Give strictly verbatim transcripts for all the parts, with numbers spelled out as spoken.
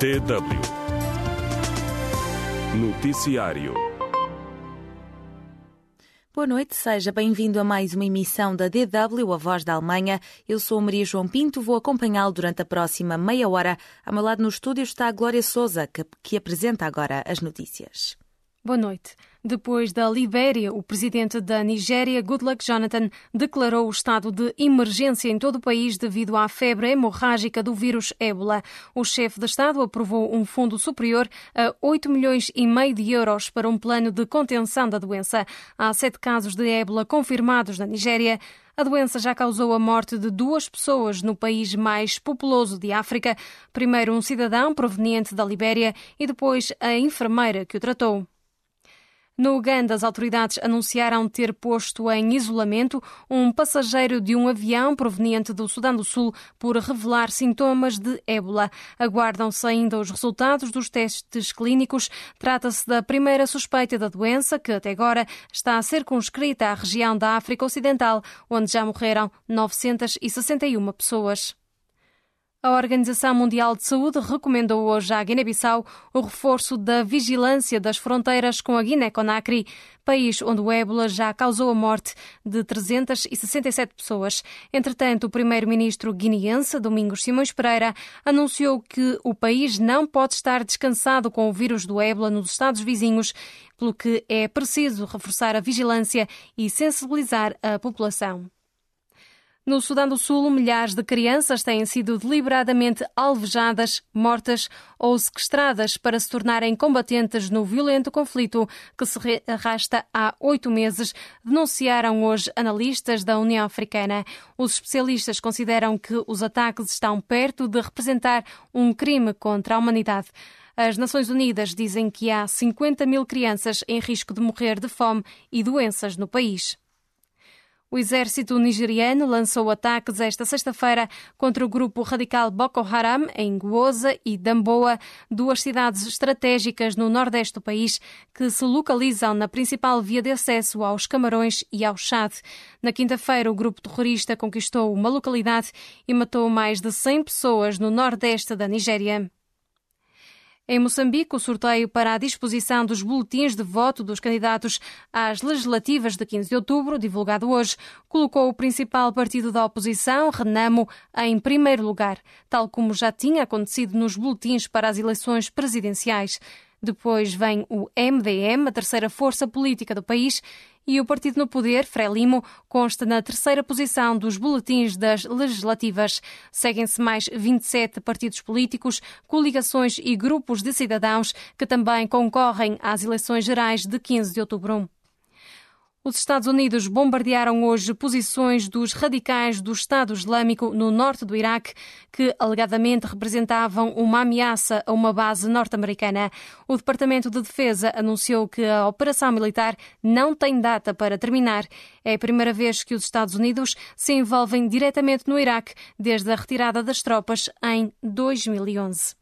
D W Noticiário. Boa noite, seja bem-vindo a mais uma emissão da D W, a Voz da Alemanha. Eu sou Maria João Pinto, vou acompanhá-lo durante a próxima meia hora. Ao meu lado no estúdio está a Glória Sousa, que, que apresenta agora as notícias. Boa noite. Depois da Libéria, o presidente da Nigéria, Goodluck Jonathan, declarou o estado de emergência em todo o país devido à febre hemorrágica do vírus ébola. O chefe de Estado aprovou um fundo superior a oito milhões e meio de euros para um plano de contenção da doença. Há sete casos de ébola confirmados na Nigéria. A doença já causou a morte de duas pessoas no país mais populoso de África. Primeiro um cidadão proveniente da Libéria e depois a enfermeira que o tratou. No Uganda, as autoridades anunciaram ter posto em isolamento um passageiro de um avião proveniente do Sudão do Sul por revelar sintomas de ébola. Aguardam-se ainda os resultados dos testes clínicos. Trata-se da primeira suspeita da doença, que até agora está circunscrita à região da África Ocidental, onde já morreram novecentas e sessenta e uma pessoas. A Organização Mundial de Saúde recomendou hoje à Guiné-Bissau o reforço da vigilância das fronteiras com a Guiné-Conakry, país onde o ébola já causou a morte de trezentas e sessenta e sete pessoas. Entretanto, o primeiro-ministro guineense, Domingos Simões Pereira, anunciou que o país não pode estar descansado com o vírus do ébola nos estados vizinhos, pelo que é preciso reforçar a vigilância e sensibilizar a população. No Sudão do Sul, milhares de crianças têm sido deliberadamente alvejadas, mortas ou sequestradas para se tornarem combatentes no violento conflito que se arrasta há oito meses, denunciaram hoje analistas da União Africana. Os especialistas consideram que os ataques estão perto de representar um crime contra a humanidade. As Nações Unidas dizem que há cinquenta mil crianças em risco de morrer de fome e doenças no país. O exército nigeriano lançou ataques esta sexta-feira contra o grupo radical Boko Haram em Gwoza e Damboa, duas cidades estratégicas no nordeste do país que se localizam na principal via de acesso aos Camarões e ao Chad. Na quinta-feira, o grupo terrorista conquistou uma localidade e matou mais de cem pessoas no nordeste da Nigéria. Em Moçambique, o sorteio para a disposição dos boletins de voto dos candidatos às legislativas de quinze de outubro, divulgado hoje, colocou o principal partido da oposição, Renamo, em primeiro lugar, tal como já tinha acontecido nos boletins para as eleições presidenciais. Depois vem o M D M, a terceira força política do país, e o partido no poder, Frelimo, consta na terceira posição dos boletins das legislativas. Seguem-se mais vinte e sete partidos políticos, coligações e grupos de cidadãos que também concorrem às eleições gerais de quinze de outubro. Os Estados Unidos bombardearam hoje posições dos radicais do Estado Islâmico no norte do Iraque, que alegadamente representavam uma ameaça a uma base norte-americana. O Departamento de Defesa anunciou que a operação militar não tem data para terminar. É a primeira vez que os Estados Unidos se envolvem diretamente no Iraque desde a retirada das tropas em dois mil e onze.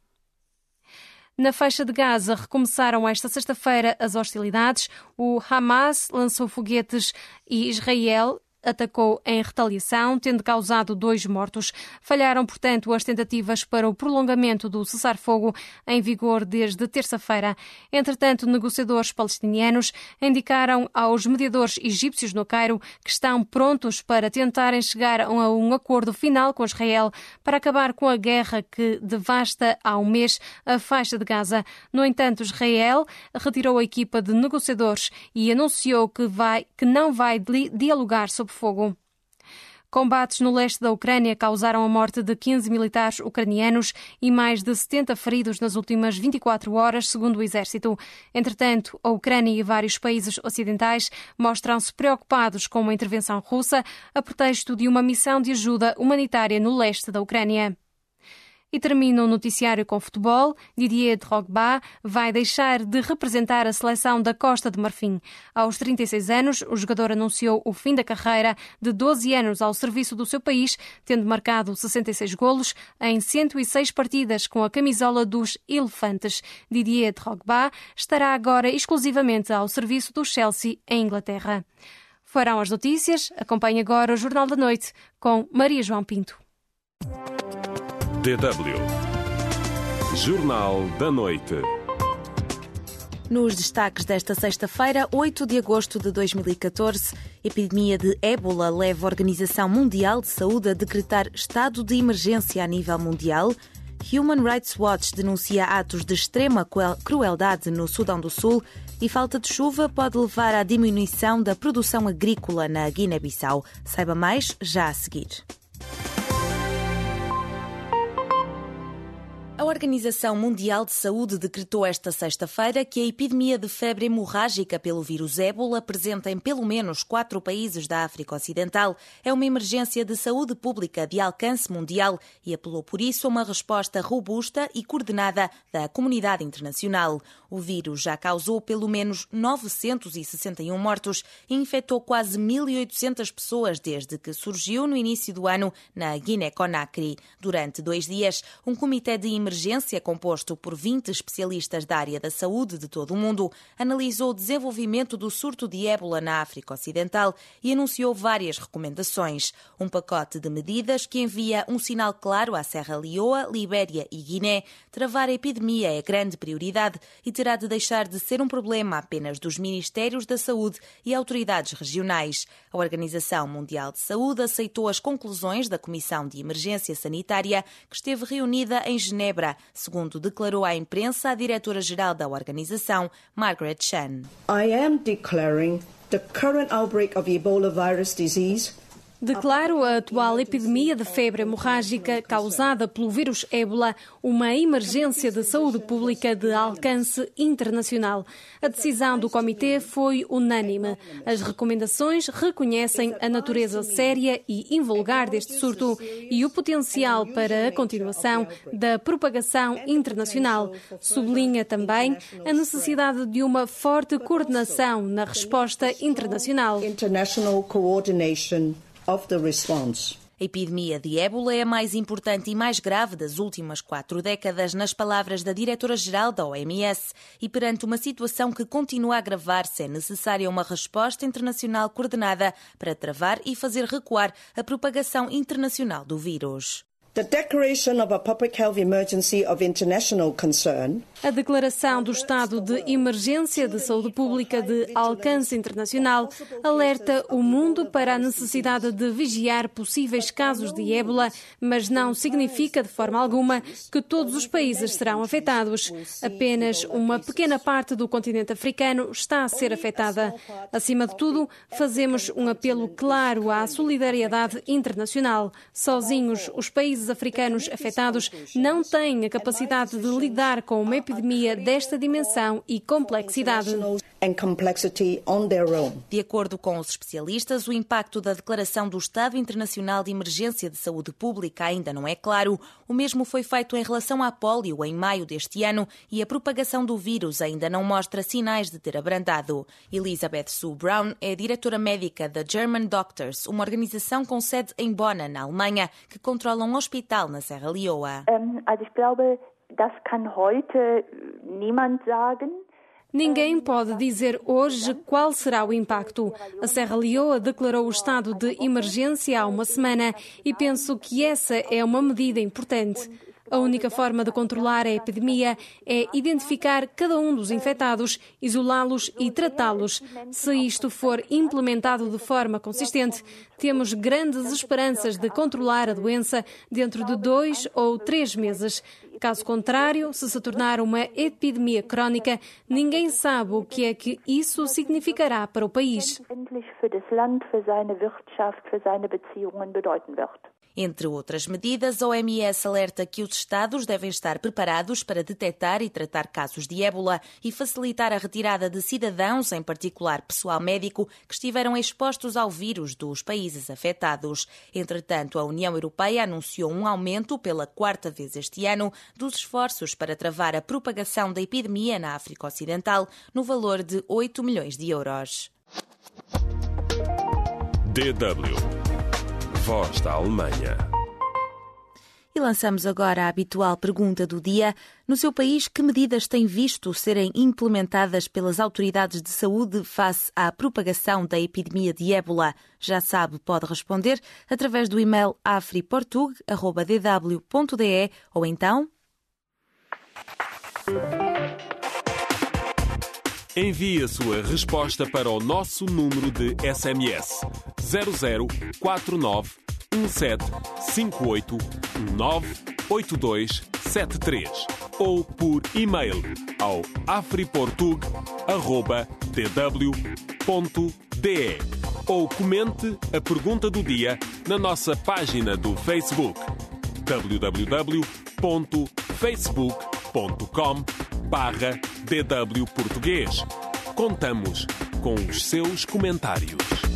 Na faixa de Gaza recomeçaram esta sexta-feira as hostilidades. O Hamas lançou foguetes e Israel atacou em retaliação, tendo causado dois mortos. Falharam, portanto, as tentativas para o prolongamento do cessar-fogo em vigor desde terça-feira. Entretanto, negociadores palestinianos indicaram aos mediadores egípcios no Cairo que estão prontos para tentarem chegar a um acordo final com Israel para acabar com a guerra que devasta há um mês a faixa de Gaza. No entanto, Israel retirou a equipa de negociadores e anunciou que, vai, que não vai dialogar sobre fogo. Combates no leste da Ucrânia causaram a morte de quinze militares ucranianos e mais de setenta feridos nas últimas vinte e quatro horas, segundo o exército. Entretanto, a Ucrânia e vários países ocidentais mostram-se preocupados com uma intervenção russa a pretexto de uma missão de ajuda humanitária no leste da Ucrânia. E termina o noticiário com futebol. Didier Drogba vai deixar de representar a seleção da Costa de Marfim. Aos trinta e seis anos, o jogador anunciou o fim da carreira de doze anos ao serviço do seu país, tendo marcado sessenta e seis golos em cento e seis partidas com a camisola dos Elefantes. Didier Drogba estará agora exclusivamente ao serviço do Chelsea em Inglaterra. Foram as notícias. Acompanhe agora o Jornal da Noite com Maria João Pinto. D W Jornal da Noite. Nos destaques desta sexta-feira, oito de agosto de dois mil e catorze, a epidemia de ébola leva a Organização Mundial de Saúde a decretar estado de emergência a nível mundial. Human Rights Watch denuncia atos de extrema crueldade no Sudão do Sul e falta de chuva pode levar à diminuição da produção agrícola na Guiné-Bissau. Saiba mais já a seguir. A Organização Mundial de Saúde decretou esta sexta-feira que a epidemia de febre hemorrágica pelo vírus ébola, presente em pelo menos quatro países da África Ocidental, é uma emergência de saúde pública de alcance mundial e apelou por isso a uma resposta robusta e coordenada da comunidade internacional. O vírus já causou pelo menos novecentos e sessenta e um mortos e infectou quase mil e oitocentas pessoas desde que surgiu no início do ano na Guiné-Conakry. Durante dois dias, um comitê de emergência emergência composto por vinte especialistas da área da saúde de todo o mundo, analisou o desenvolvimento do surto de ébola na África Ocidental e anunciou várias recomendações. Um pacote de medidas que envia um sinal claro à Serra Leoa, Libéria e Guiné. Travar a epidemia é grande prioridade e terá de deixar de ser um problema apenas dos Ministérios da Saúde e autoridades regionais. A Organização Mundial de Saúde aceitou as conclusões da Comissão de Emergência Sanitária, que esteve reunida em Genebra, segundo declarou à imprensa a diretora-geral da organização, Margaret Chan. I am declaring the current outbreak of Ebola virus disease Declaro a atual epidemia de febre hemorrágica causada pelo vírus ébola uma emergência de saúde pública de alcance internacional. A decisão do Comitê foi unânime. As recomendações reconhecem a natureza séria e invulgar deste surto e o potencial para a continuação da propagação internacional. Sublinha também a necessidade de uma forte coordenação na resposta internacional. International coordination of the response. A epidemia de ébola é a mais importante e mais grave das últimas quatro décadas, nas palavras da diretora-geral da O M S. E perante uma situação que continua a agravar-se, é necessária uma resposta internacional coordenada para travar e fazer recuar a propagação internacional do vírus. The declaration of a public health emergency of international concern. A declaração do estado de emergência de saúde pública de alcance internacional alerta o mundo para a necessidade de vigiar possíveis casos de ébola, mas não significa de forma alguma que todos os países serão afetados. Apenas uma pequena parte do continente africano está a ser afetada. Acima de tudo, fazemos um apelo claro à solidariedade internacional. Sozinhos, os países africanos afetados não têm a capacidade de lidar com uma epidemia desta dimensão e complexidade. De acordo com os especialistas, o impacto da declaração do Estado Internacional de Emergência de Saúde Pública ainda não é claro. O mesmo foi feito em relação à pólio em maio deste ano e a propagação do vírus ainda não mostra sinais de ter abrandado. Elizabeth Sue Brown é diretora médica da German Doctors, uma organização com sede em Bonn, na Alemanha, que controla um hospital na Serra Leoa. Um, also ich glaube, das kann heute niemand sagen. Ninguém pode dizer hoje qual será o impacto. A Serra Leoa declarou o estado de emergência há uma semana e penso que essa é uma medida importante. A única forma de controlar a epidemia é identificar cada um dos infectados, isolá-los e tratá-los. Se isto for implementado de forma consistente, temos grandes esperanças de controlar a doença dentro de dois ou três meses. Caso contrário, se se tornar uma epidemia crónica, ninguém sabe o que é que isso significará para o país. Entre outras medidas, a O M S alerta que os Estados devem estar preparados para detectar e tratar casos de ébola e facilitar a retirada de cidadãos, em particular pessoal médico, que estiveram expostos ao vírus dos países afetados. Entretanto, a União Europeia anunciou um aumento pela quarta vez este ano dos esforços para travar a propagação da epidemia na África Ocidental, no valor de oito milhões de euros. D W Voz da Alemanha. E lançamos agora a habitual pergunta do dia. No seu país, que medidas tem visto serem implementadas pelas autoridades de saúde face à propagação da epidemia de ébola? Já sabe, pode responder através do e-mail afriportug arroba d w ponto d e ou então Envie a sua resposta para o nosso número de S M S zero zero quatro nove um sete cinco oito nove oito dois sete três ou por e-mail ao afriportug arroba d w ponto d e ou comente a pergunta do dia na nossa página do Facebook w w w ponto facebook ponto com barra d w português. Contamos com os seus comentários.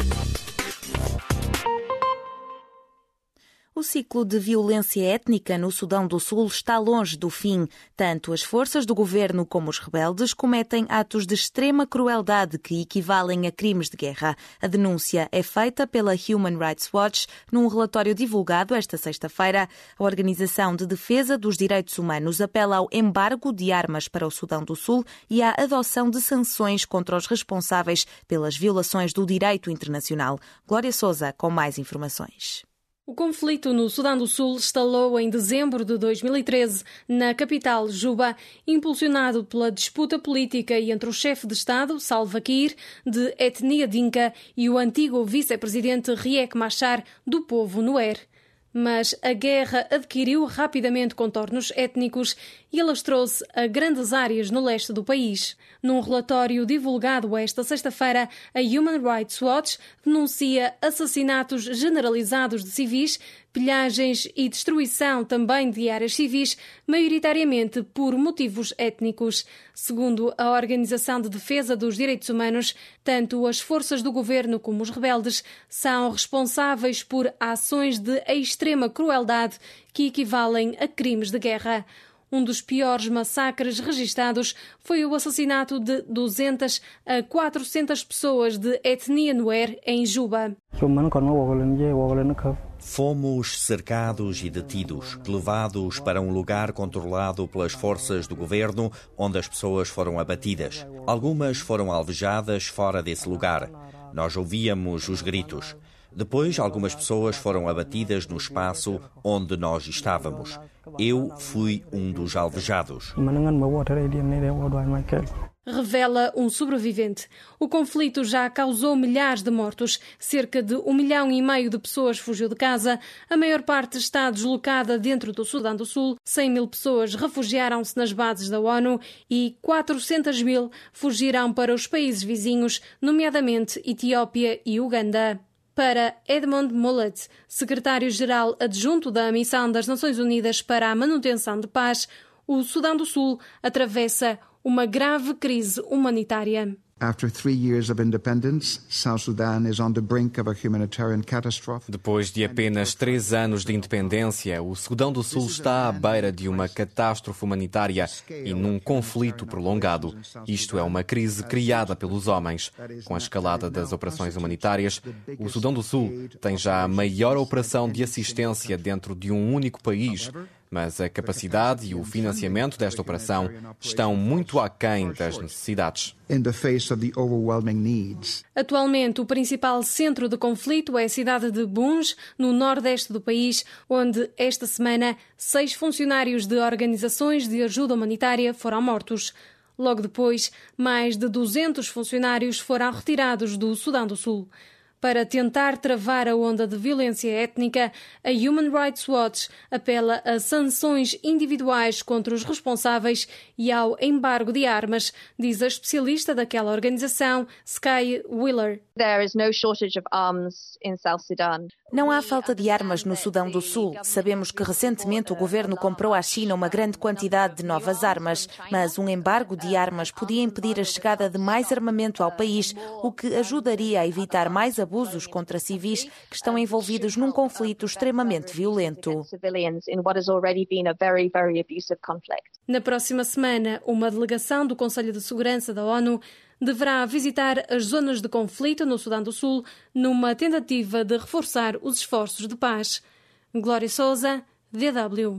O ciclo de violência étnica no Sudão do Sul está longe do fim. Tanto as forças do governo como os rebeldes cometem atos de extrema crueldade que equivalem a crimes de guerra. A denúncia é feita pela Human Rights Watch num relatório divulgado esta sexta-feira. A Organização de Defesa dos Direitos Humanos apela ao embargo de armas para o Sudão do Sul e à adoção de sanções contra os responsáveis pelas violações do direito internacional. Glória Sousa, com mais informações. O conflito no Sudão do Sul estalou em dezembro de dois mil e treze, na capital, Juba, impulsionado pela disputa política entre o chefe de Estado, Salva Kiir, de etnia Dinka, e o antigo vice-presidente Riek Machar, do povo Nuer. Mas a guerra adquiriu rapidamente contornos étnicos e alastrou-se a grandes áreas no leste do país. Num relatório divulgado esta sexta-feira, a Human Rights Watch denuncia assassinatos generalizados de civis, pilhagens e destruição também de áreas civis, maioritariamente por motivos étnicos. Segundo a Organização de Defesa dos Direitos Humanos, tanto as forças do governo como os rebeldes são responsáveis por ações de extrema crueldade que equivalem a crimes de guerra. Um dos piores massacres registados foi o assassinato de duzentas a quatrocentas pessoas de etnia Nuer em Juba. Fomos cercados e detidos, levados para um lugar controlado pelas forças do governo, onde as pessoas foram abatidas. Algumas foram alvejadas fora desse lugar. Nós ouvíamos os gritos. Depois, algumas pessoas foram abatidas no espaço onde nós estávamos. Eu fui um dos alvejados. Revela um sobrevivente. O conflito já causou milhares de mortos. Cerca de um milhão e meio de pessoas fugiu de casa. A maior parte está deslocada dentro do Sudão do Sul. cem mil pessoas refugiaram-se nas bases da ONU e quatrocentas mil fugiram para os países vizinhos, nomeadamente Etiópia e Uganda. Para Edmund Mullet, secretário-geral adjunto da Missão das Nações Unidas para a Manutenção de Paz, o Sudão do Sul atravessa uma grave crise humanitária. Depois de apenas três anos de independência, o Sudão do Sul está à beira de uma catástrofe humanitária e num conflito prolongado. Isto é uma crise criada pelos homens. Com a escalada das operações humanitárias, o Sudão do Sul tem já a maior operação de assistência dentro de um único país, mas a capacidade e o financiamento desta operação estão muito aquém das necessidades. Atualmente, o principal centro de conflito é a cidade de Bunj, no nordeste do país, onde esta semana seis funcionários de organizações de ajuda humanitária foram mortos. Logo depois, mais de duzentos funcionários foram retirados do Sudão do Sul. Para tentar travar a onda de violência étnica, a Human Rights Watch apela a sanções individuais contra os responsáveis e ao embargo de armas, diz a especialista daquela organização, Sky Wheeler. There is no shortage of arms in South Sudan. Não há falta de armas no Sudão do Sul. Sabemos que recentemente o governo comprou à China uma grande quantidade de novas armas, mas um embargo de armas podia impedir a chegada de mais armamento ao país, o que ajudaria a evitar mais abusos contra civis que estão envolvidos num conflito extremamente violento. Na próxima semana, uma delegação do Conselho de Segurança da ONU deverá visitar as zonas de conflito no Sudão do Sul numa tentativa de reforçar os esforços de paz. Glória Sousa, D W.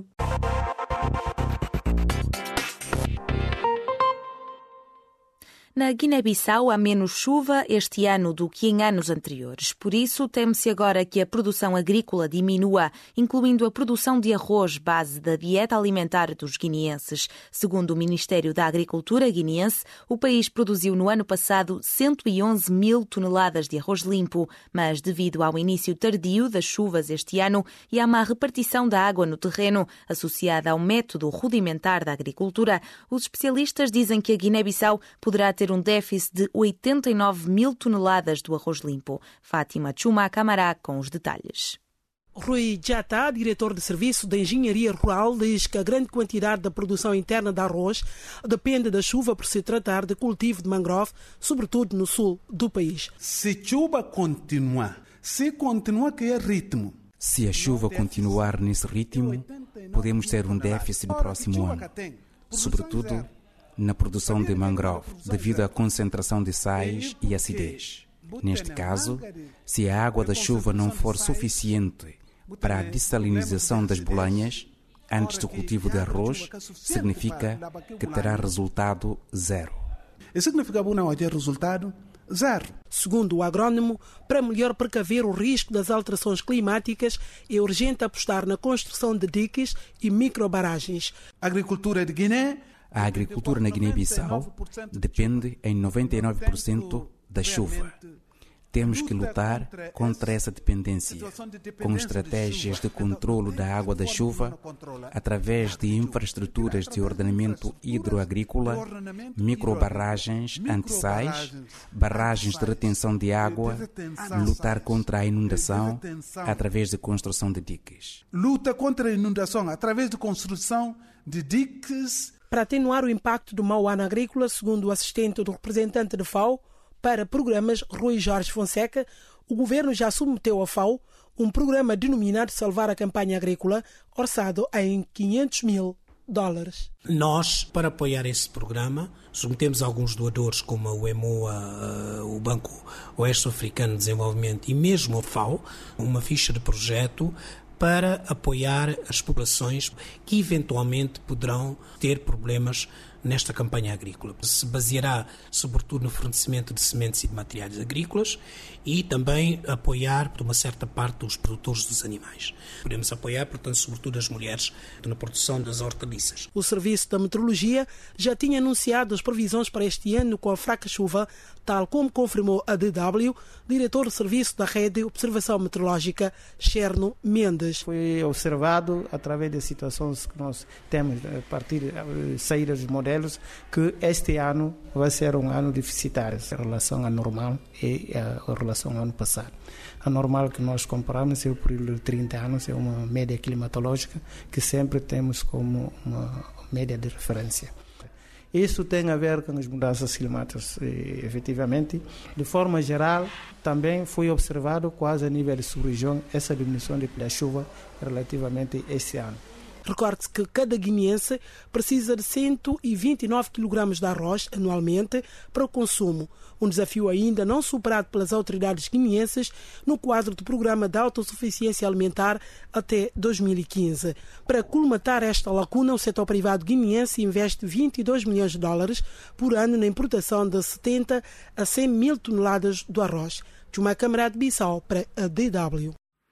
Na Guiné-Bissau há menos chuva este ano do que em anos anteriores. Por isso, teme-se agora que a produção agrícola diminua, incluindo a produção de arroz, base da dieta alimentar dos guineenses. Segundo o Ministério da Agricultura guineense, o país produziu no ano passado cento e onze mil toneladas de arroz limpo, mas devido ao início tardio das chuvas este ano e à má repartição da água no terreno, associada ao método rudimentar da agricultura, os especialistas dizem que a Guiné-Bissau poderá ter um déficit de oitenta e nove mil toneladas do arroz limpo. Fátima Chuma Camará com os detalhes. Rui Jata, diretor de Serviço de Engenharia Rural, diz que a grande quantidade da produção interna de arroz depende da chuva por se tratar de cultivo de mangrove, sobretudo no sul do país. Se a chuva continuar, se continuar que é ritmo, se a chuva continuar nesse ritmo, podemos ter um déficit no próximo ano, sobretudo na produção de mangrove, devido à concentração de sais e acidez. Neste caso, se a água da chuva não for suficiente para a dessalinização das bolanhas antes do cultivo de arroz, significa que terá resultado zero. Isso significa que não vai ter resultado zero. Segundo o agrónomo, para melhor precaver o risco das alterações climáticas, é urgente apostar na construção de diques e microbaragens. A agricultura de Guiné A agricultura na Guiné-Bissau depende em noventa e nove por cento da chuva. Temos que lutar contra essa dependência, com estratégias de controlo da água da chuva, através de infraestruturas de ordenamento hidroagrícola, microbarragens anti-sais, barragens de retenção de água, lutar contra a inundação através de construção de diques. Luta contra a inundação através de construção de diques. Para atenuar o impacto do mau ano agrícola, segundo o assistente do representante da F A O para programas, Rui Jorge Fonseca, o governo já submeteu à F A O um programa denominado Salvar a Campanha Agrícola, orçado em quinhentos mil dólares. Nós, para apoiar esse programa, submetemos alguns doadores, como o E M O A, o Banco Oeste-Africano de Desenvolvimento e mesmo a F A O, uma ficha de projeto para apoiar as populações que eventualmente poderão ter problemas nesta campanha agrícola. Se baseará sobretudo no fornecimento de sementes e de materiais agrícolas e também apoiar por uma certa parte os produtores dos animais. Podemos apoiar, portanto, sobretudo as mulheres na produção das hortaliças. O Serviço da Meteorologia já tinha anunciado as previsões para este ano com a fraca chuva, tal como confirmou a D W, diretor do Serviço da Rede de Observação Meteorológica, Cherno Mendes. Foi observado, através das situações que nós temos, a partir de saídas dos modelos, que este ano vai ser um ano deficitário em relação ao normal e em relação ao ano passado. A normal que nós comparamos é o período de trinta anos, é uma média climatológica que sempre temos como uma média de referência. Isso tem a ver com as mudanças climáticas, e, efetivamente. De forma geral, também foi observado quase a nível de sub-região essa diminuição da chuva relativamente a este ano. Recorde-se que cada guineense precisa de cento e vinte e nove quilogramas de arroz anualmente para o consumo, um desafio ainda não superado pelas autoridades guineenses no quadro do Programa de Autossuficiência Alimentar até dois mil e quinze. Para colmatar esta lacuna, o setor privado guineense investe vinte e dois milhões de dólares por ano na importação de setenta a cem mil toneladas do arroz. De uma câmara de Bissau para a D W.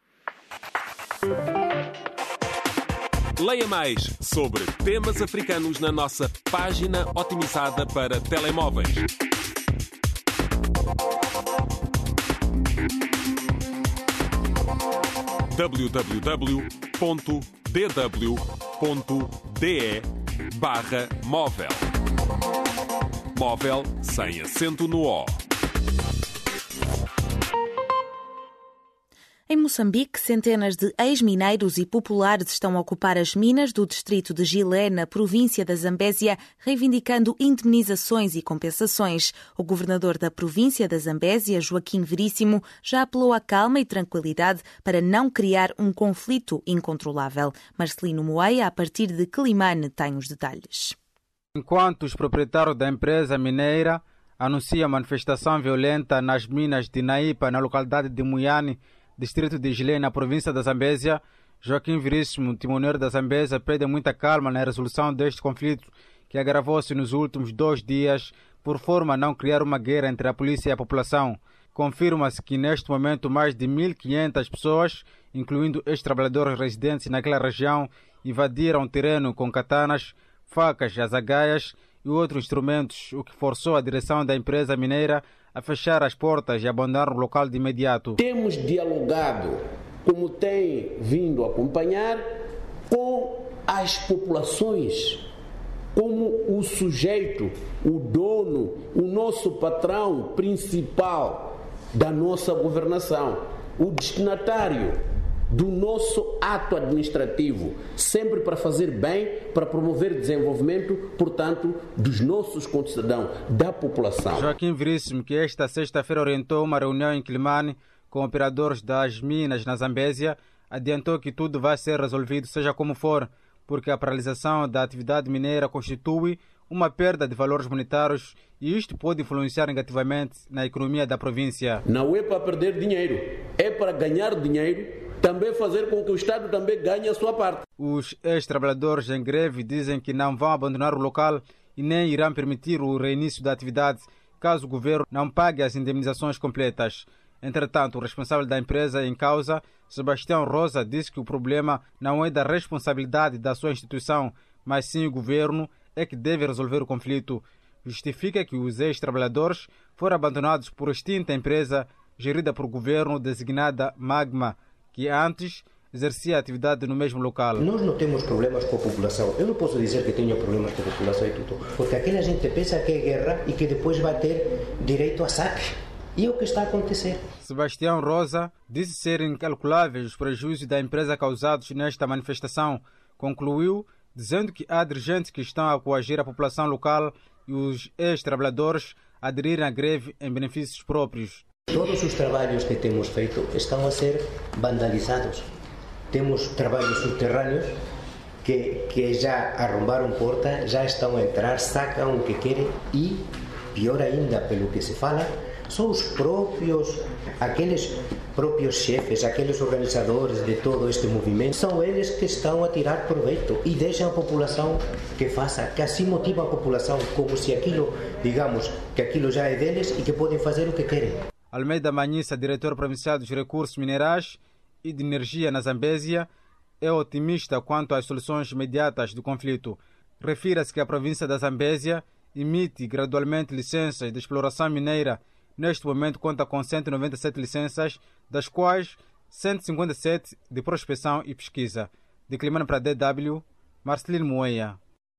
Leia mais sobre temas africanos na nossa página otimizada para telemóveis. w w w ponto d w ponto d e barra móvel. Móvel sem acento no O. Em Moçambique, centenas de ex-mineiros e populares estão a ocupar as minas do distrito de Gilé, na província da Zambésia, reivindicando indemnizações e compensações. O governador da província da Zambésia, Joaquim Veríssimo, já apelou à calma e tranquilidade para não criar um conflito incontrolável. Marcelino Moeia, a partir de Quelimane, tem os detalhes. Enquanto os proprietários da empresa mineira anunciam manifestação violenta nas minas de Naípa, na localidade de Muiane, distrito de Gilé, na província da Zambésia, Joaquim Veríssimo, timoneiro da Zambésia, pede muita calma na resolução deste conflito que agravou-se nos últimos dois dias por forma a não criar uma guerra entre a polícia e a população. Confirma-se que neste momento mais de mil e quinhentas pessoas, incluindo ex-trabalhadores residentes naquela região, invadiram o terreno com katanas, facas, azagaias e outros instrumentos, o que forçou a direção da empresa mineira a fechar as portas e abandonar o local de imediato. Temos dialogado, como tem vindo a acompanhar, com as populações, como o sujeito, o dono, o nosso patrão principal da nossa governação, o destinatário do nosso ato administrativo, sempre para fazer bem, para promover desenvolvimento, portanto, dos nossos concidadãos, da população. Joaquim Veríssimo, que esta sexta-feira orientou uma reunião em Quilimane com operadores das minas na Zambésia, adiantou que tudo vai ser resolvido, seja como for, porque a paralisação da atividade mineira constitui uma perda de valores monetários e isto pode influenciar negativamente na economia da província. Não é para perder dinheiro, é para ganhar dinheiro, também fazer com que o Estado também ganhe a sua parte. Os ex-trabalhadores em greve dizem que não vão abandonar o local e nem irão permitir o reinício da atividade caso o governo não pague as indemnizações completas. Entretanto, o responsável da empresa em causa, Sebastião Rosa, disse que o problema não é da responsabilidade da sua instituição, mas sim o governo é que deve resolver o conflito. Justifica que os ex-trabalhadores foram abandonados por extinta empresa gerida por governo designada Magma, que antes exercia atividade no mesmo local. Nós não temos problemas com a população. Eu não posso dizer que tenho problemas com a população e tudo, porque aquela gente pensa que é guerra e que depois vai ter direito a saque. E é o que está a acontecer. Sebastião Rosa disse ser incalculáveis os prejuízos da empresa causados nesta manifestação. Concluiu dizendo que há dirigentes que estão a coagir a população local e os ex-trabalhadores a aderirem à greve em benefícios próprios. Todos os trabalhos que temos feito estão a ser vandalizados. Temos trabalhos subterrâneos que, que já arrombaram porta, já estão a entrar, sacam o que querem e, pior ainda, pelo que se fala, são os próprios, aqueles próprios chefes, aqueles organizadores de todo este movimento, são eles que estão a tirar proveito e deixam a população que faça, que assim motiva a população, como se aquilo, digamos, que aquilo já é deles e que podem fazer o que querem. Almeida Manhissa, diretor provincial dos recursos minerais e de energia na Zambésia, é otimista quanto às soluções imediatas do conflito. Refira-se que a província da Zambésia emite gradualmente licenças de exploração mineira. Neste momento conta com cento e noventa e sete licenças, das quais cento e cinquenta e sete de prospecção e pesquisa. De Quilimane para a D W, Marcelino Moeia.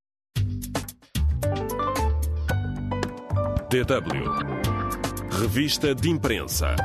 D W. Revista de Imprensa.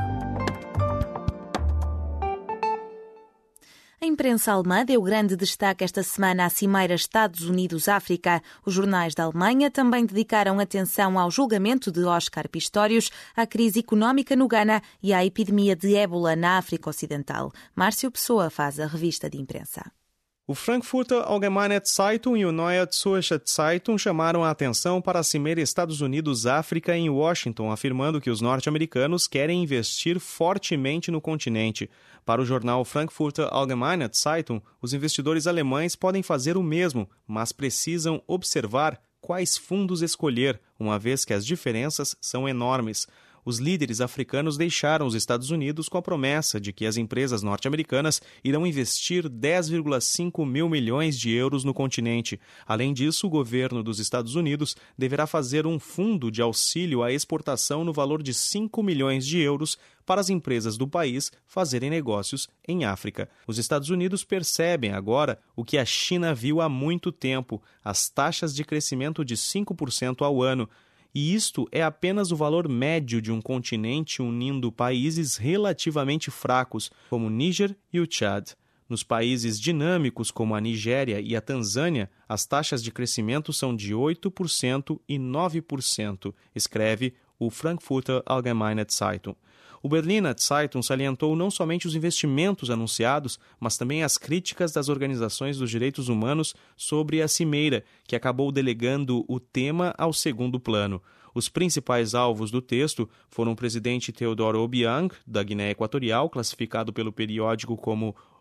A imprensa alemã deu grande destaque esta semana à cimeira Estados Unidos-África. Os jornais da Alemanha também dedicaram atenção ao julgamento de Oscar Pistorius, à crise económica no Ghana e à epidemia de ébola na África Ocidental. Márcio Pessoa faz a revista de imprensa. O Frankfurter Allgemeine Zeitung e o Neue Zürcher Zeitung chamaram a atenção para a cimeira Estados Unidos-África em Washington, afirmando que os norte-americanos querem investir fortemente no continente. Para o jornal Frankfurter Allgemeine Zeitung, os investidores alemães podem fazer o mesmo, mas precisam observar quais fundos escolher, uma vez que as diferenças são enormes. Os líderes africanos deixaram os Estados Unidos com a promessa de que as empresas norte-americanas irão investir dez vírgula cinco mil milhões de euros no continente. Além disso, o governo dos Estados Unidos deverá fazer um fundo de auxílio à exportação no valor de cinco milhões de euros para as empresas do país fazerem negócios em África. Os Estados Unidos percebem agora o que a China viu há muito tempo, as taxas de crescimento de cinco por cento ao ano. E isto é apenas o valor médio de um continente unindo países relativamente fracos, como o Níger e o Tchad. Nos países dinâmicos, como a Nigéria e a Tanzânia, as taxas de crescimento são de oito por cento e nove por cento, escreve o Frankfurter Allgemeine Zeitung. O Berliner Zeitung salientou não somente os investimentos anunciados, mas também as críticas das organizações dos direitos humanos sobre a cimeira, que acabou delegando o tema ao segundo plano. Os principais alvos do texto foram o presidente Teodoro Obiang, da Guiné Equatorial, classificado pelo periódico como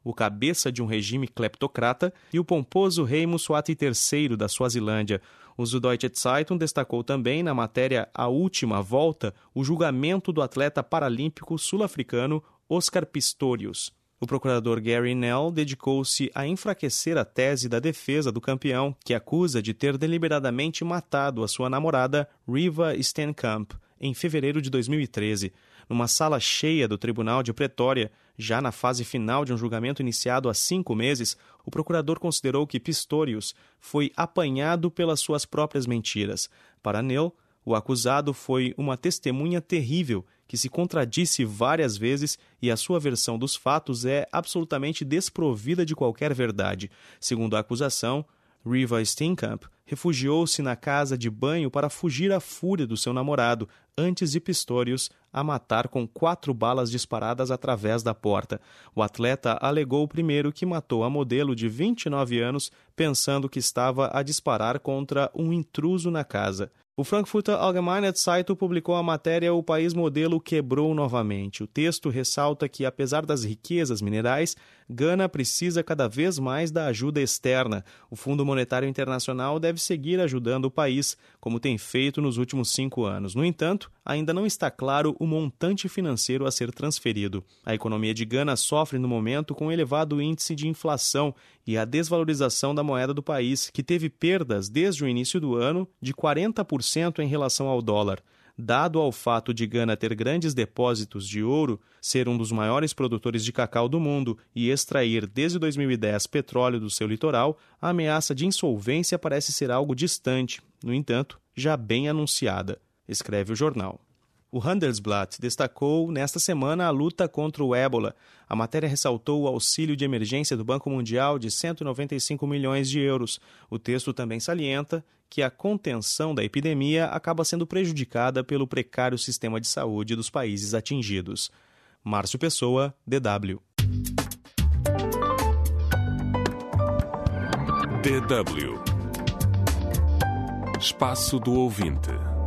o cabeça de um regime cleptocrata, e o pomposo rei Mswati terceiro da Suazilândia. O Süddeutsche Zeitung destacou também na matéria A Última Volta o julgamento do atleta paralímpico sul-africano Oscar Pistorius. O procurador Gary Knell dedicou-se a enfraquecer a tese da defesa do campeão, que acusa de ter deliberadamente matado a sua namorada Riva Steenkamp em fevereiro de dois mil e treze. Numa sala cheia do Tribunal de Pretória, já na fase final de um julgamento iniciado há cinco meses, o procurador considerou que Pistorius foi apanhado pelas suas próprias mentiras. Para Knell, o acusado foi uma testemunha terrível que se contradisse várias vezes e a sua versão dos fatos é absolutamente desprovida de qualquer verdade. Segundo a acusação, Riva Steenkamp refugiou-se na casa de banho para fugir à fúria do seu namorado, antes de Pistorius a matar com quatro balas disparadas através da porta. O atleta alegou primeiro que matou a modelo de vinte e nove anos, pensando que estava a disparar contra um intruso na casa. O Frankfurter Allgemeine Zeitung publicou a matéria O País Modelo Quebrou Novamente. O texto ressalta que, apesar das riquezas minerais, Gana precisa cada vez mais da ajuda externa. O Fundo Monetário Internacional deve seguir ajudando o país, como tem feito nos últimos cinco anos. No entanto, ainda não está claro o montante financeiro a ser transferido. A economia de Gana sofre no momento com um elevado índice de inflação e a desvalorização da moeda do país, que teve perdas desde o início do ano de quarenta por cento em relação ao dólar. Dado ao fato de Gana ter grandes depósitos de ouro, ser um dos maiores produtores de cacau do mundo e extrair desde dois mil e dez petróleo do seu litoral, a ameaça de insolvência parece ser algo distante, no entanto, já bem anunciada, escreve o jornal. O Handelsblatt destacou nesta semana a luta contra o ébola. A matéria ressaltou o auxílio de emergência do Banco Mundial de cento e noventa e cinco milhões de euros. O texto também salienta que a contenção da epidemia acaba sendo prejudicada pelo precário sistema de saúde dos países atingidos. Márcio Pessoa, D W. D W. Espaço do Ouvinte.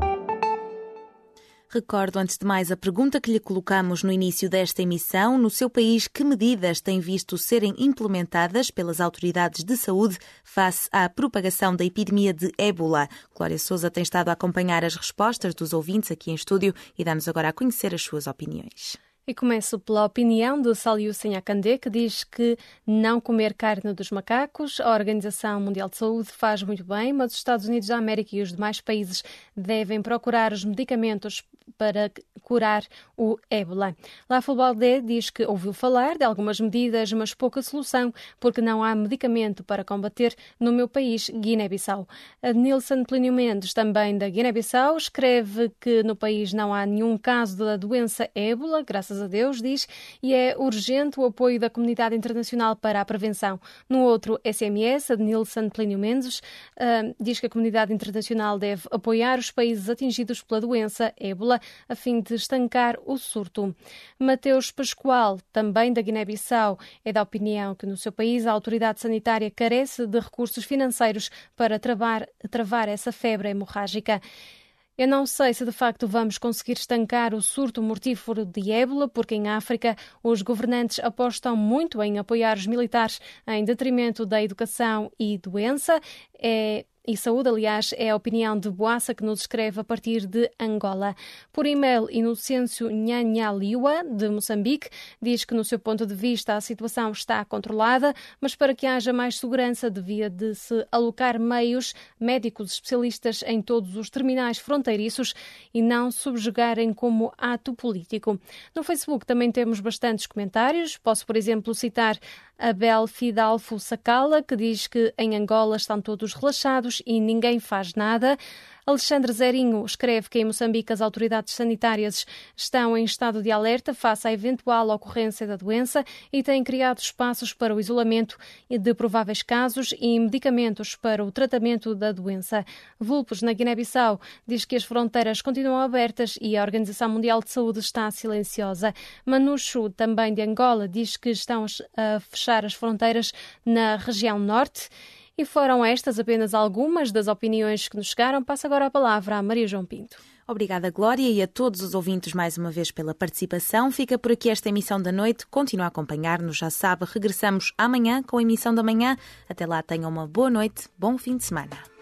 Recordo, antes de mais, a pergunta que lhe colocamos no início desta emissão. No seu país, que medidas tem visto serem implementadas pelas autoridades de saúde face à propagação da epidemia de ébola? Glória Sousa tem estado a acompanhar as respostas dos ouvintes aqui em estúdio e dá-nos agora a conhecer as suas opiniões. E começo pela opinião do Saliu Senhacandé, que diz que não comer carne dos macacos. A Organização Mundial de Saúde faz muito bem, mas os Estados Unidos da América e os demais países devem procurar os medicamentos para curar o ébola. Lafo Baldé diz que ouviu falar de algumas medidas, mas pouca solução, porque não há medicamento para combater no meu país, Guiné-Bissau. A Nilson Plínio Mendes, também da Guiné-Bissau, escreve que no país não há nenhum caso da doença ébola, graças a Deus, diz, e é urgente o apoio da comunidade internacional para a prevenção. No outro S M S, a de Nilson Plínio Mendes, uh, diz que a comunidade internacional deve apoiar os países atingidos pela doença ébola a fim de estancar o surto. Mateus Pascoal, também da Guiné-Bissau, é da opinião que no seu país a autoridade sanitária carece de recursos financeiros para travar, travar essa febre hemorrágica. Eu não sei se de facto vamos conseguir estancar o surto mortífero de ébola, porque em África os governantes apostam muito em apoiar os militares em detrimento da educação e doença. É... E saúde, aliás, é a opinião de Boassa, que nos escreve a partir de Angola. Por e-mail, Inocêncio Nhanhaliwa, de Moçambique, diz que, no seu ponto de vista, a situação está controlada, mas para que haja mais segurança devia de se alocar meios médicos especialistas em todos os terminais fronteiriços e não subjugarem como ato político. No Facebook também temos bastantes comentários. Posso, por exemplo, citar Abel Fidalfo Sacala, que diz que em Angola estão todos relaxados e ninguém faz nada. Alexandre Zerinho escreve que em Moçambique as autoridades sanitárias estão em estado de alerta face à eventual ocorrência da doença e têm criado espaços para o isolamento de prováveis casos e medicamentos para o tratamento da doença. Vulpos, na Guiné-Bissau, diz que as fronteiras continuam abertas e a Organização Mundial de Saúde está silenciosa. Manucho, também de Angola, diz que estão a fechar as fronteiras na região norte. E foram estas apenas algumas das opiniões que nos chegaram. Passo agora a palavra a Maria João Pinto. Obrigada, Glória, e a todos os ouvintes mais uma vez pela participação. Fica por aqui esta emissão da noite. Continua a acompanhar-nos, já sabe. Regressamos amanhã com a emissão da manhã. Até lá, tenham uma boa noite, bom fim de semana.